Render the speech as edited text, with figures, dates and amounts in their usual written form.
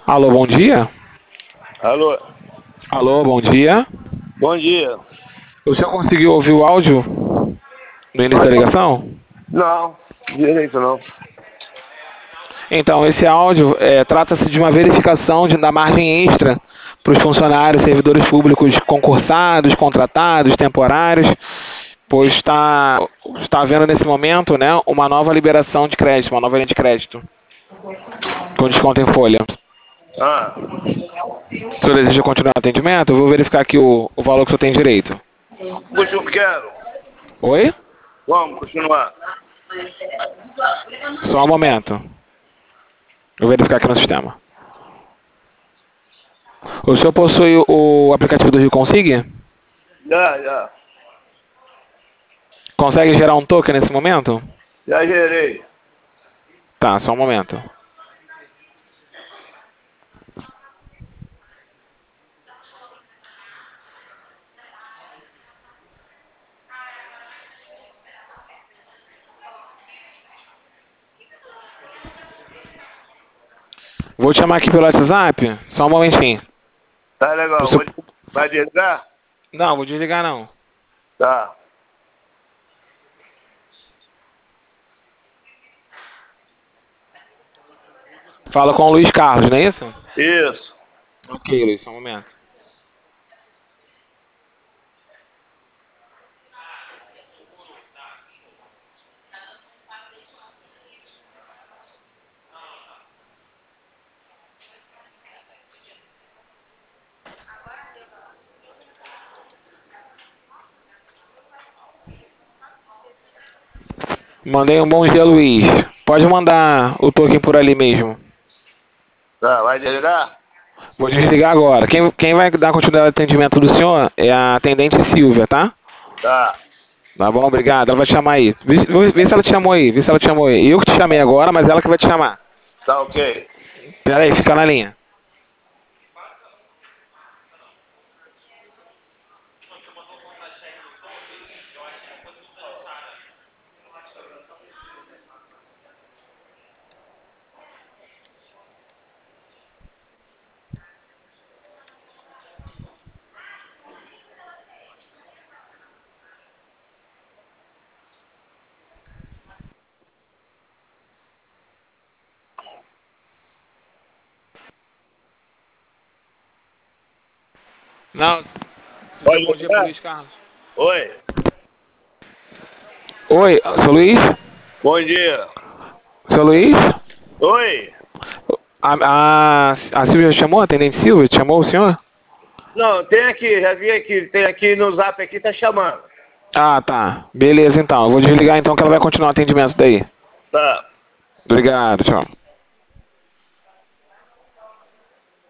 Alô, bom dia? Alô, Alô, bom dia. bom dia. O senhor conseguiu ouvir o áudio no início da ligação? Não, direito não. Então, esse áudio trata-se de uma verificação da margem extra para os funcionários, servidores públicos concursados, contratados, temporários, pois está havendo nesse momento, né, uma nova liberação de crédito, uma nova linha de crédito, com desconto em folha. Ah, O senhor deseja continuar o atendimento? Eu vou verificar aqui o valor que o senhor tem direito. puxa, eu quero. Oi? Vamos continuar. Só um momento. Eu vou verificar aqui no sistema. O senhor possui o aplicativo do Rio Consig? Já. Consegue gerar um token nesse momento? Já gerei. Tá, só um momento. Vou te chamar aqui pelo WhatsApp, só um momentinho. Tá legal. Você- Vai desligar? Não, vou desligar não. Tá. Fala com o Luiz Carlos, não é isso? Isso. Ok, Luiz, só um momento. Mandei um bom dia, Luiz. Pode mandar o token por ali mesmo. Tá, vai desligar? Vou desligar agora. Quem vai dar continuidade ao atendimento do senhor é a atendente Silvia, tá? Tá. Tá bom, obrigado. Ela vai te chamar aí. Vê se ela te chamou aí. Vê se ela te chamou aí. Eu que te chamei agora, mas ela que vai te chamar. Tá ok. Pera aí, fica na linha. Não, Pode bom dia pro desligar? Luiz Carlos. Oi. Oi, seu Luiz? Bom dia. Seu Luiz? Oi. A Silvia chamou? A atendente Silvia? Chamou o senhor? Não, tem aqui, já vi aqui, tem aqui no zap aqui, tá chamando. Ah, tá. Beleza, então. Eu vou desligar então que ela vai continuar o atendimento daí. Tá. Obrigado, tchau.